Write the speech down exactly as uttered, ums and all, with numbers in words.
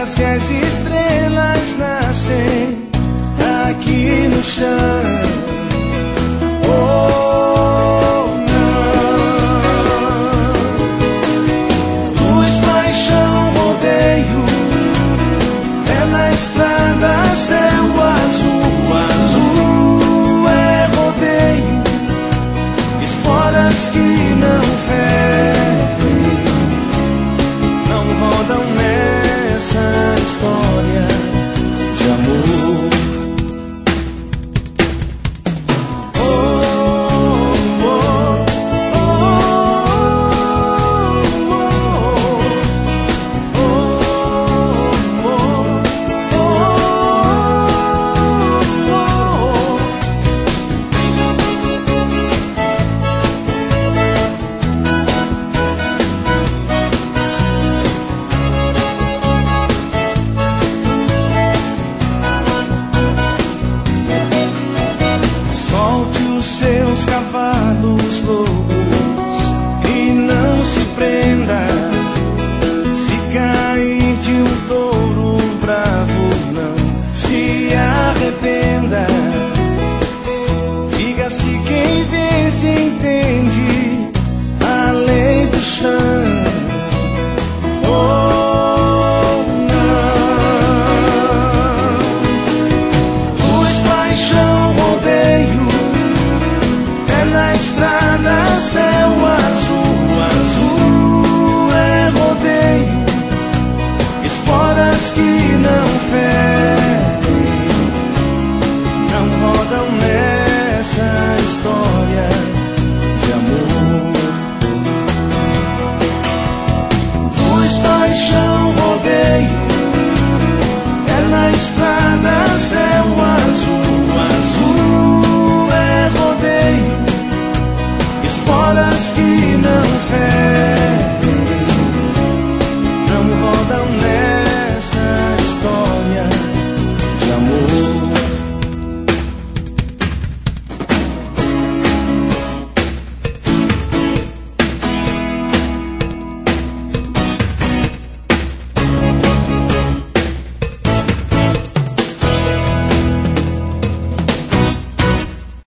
Diga se as estrelas nascem aqui no chão. Oh, não. Luz, paixão, rodeio, é na estrada, céu azul, azul é rodeio, esporas que não ferem, não rodam nessa história de amor. Seus cavalos loucos e não se prenda. Se cair de um touro bravo, não se arrependa. Diga se quem vence entende.